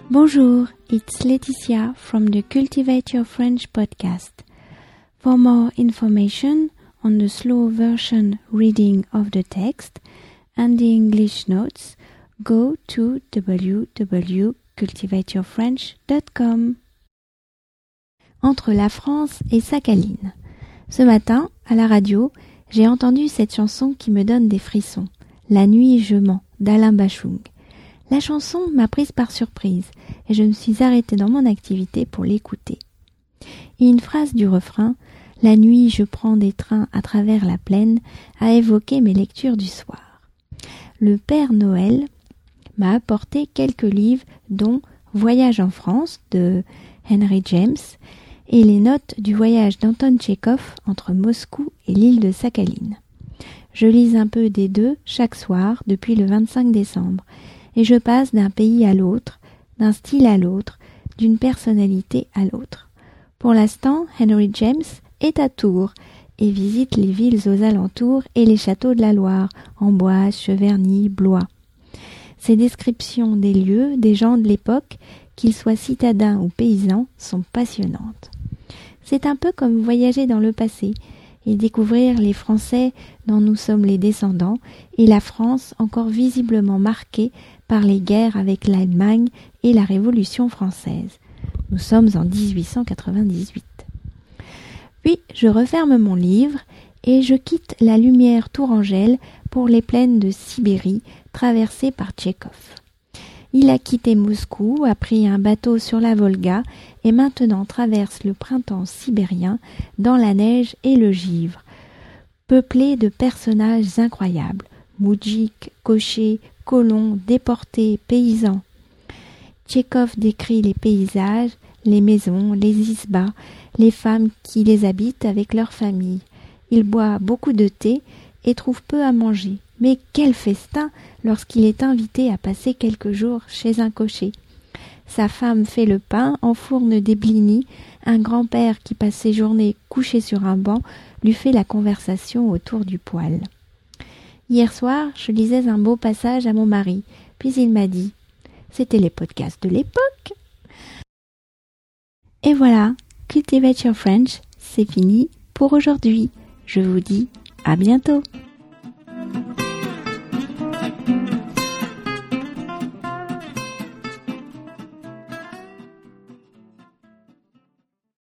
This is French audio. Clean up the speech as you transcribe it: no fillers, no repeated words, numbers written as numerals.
Bonjour, it's Laetitia from the Cultivate Your French podcast. For more information on the slow version reading of the text and the English notes, go to www.cultivateyourfrench.com. Entre la France et Sakhaline. Ce matin, à la radio, j'ai entendu cette chanson qui me donne des frissons. La nuit je mens, d'Alain Bashung. La chanson m'a prise par surprise et je me suis arrêtée dans mon activité pour l'écouter. Et une phrase du refrain « La nuit je prends des trains à travers la plaine » a évoqué mes lectures du soir. Le Père Noël m'a apporté quelques livres dont « Voyage en France » de Henry James et les notes du voyage d'Anton Tchekhov entre Moscou et l'île de Sakhaline. Je lis un peu des deux chaque soir depuis le 25 décembre et je passe d'un pays à l'autre, d'un style à l'autre, d'une personnalité à l'autre. Pour l'instant, Henry James est à Tours et visite les villes aux alentours et les châteaux de la Loire, Amboise, Cheverny, Blois. Ses descriptions des lieux, des gens de l'époque, qu'ils soient citadins ou paysans, sont passionnantes. C'est un peu comme voyager dans le passé et découvrir les Français dont nous sommes les descendants et la France encore visiblement marquée par les guerres avec l'Allemagne et la Révolution française. Nous sommes en 1898. Puis je referme mon livre et je quitte la lumière tourangelle pour les plaines de Sibérie traversées par Tchekhov. Il a quitté Moscou, a pris un bateau sur la Volga et maintenant traverse le printemps sibérien dans la neige et le givre, peuplé de personnages incroyables, moudjiks, cochers, colons, déportés, paysans. Tchekhov décrit les paysages, les maisons, les isbas, les femmes qui les habitent avec leurs familles. Il boit beaucoup de thé et trouve peu à manger. Mais quel festin lorsqu'il est invité à passer quelques jours chez un cocher. Sa femme fait le pain, enfourne des blinis, un grand-père qui passe ses journées couché sur un banc lui fait la conversation autour du poêle. Hier soir, je lisais un beau passage à mon mari, puis il m'a dit « C'était les podcasts de l'époque !» Et voilà, Cultivate Your French, c'est fini pour aujourd'hui. Je vous dis à bientôt.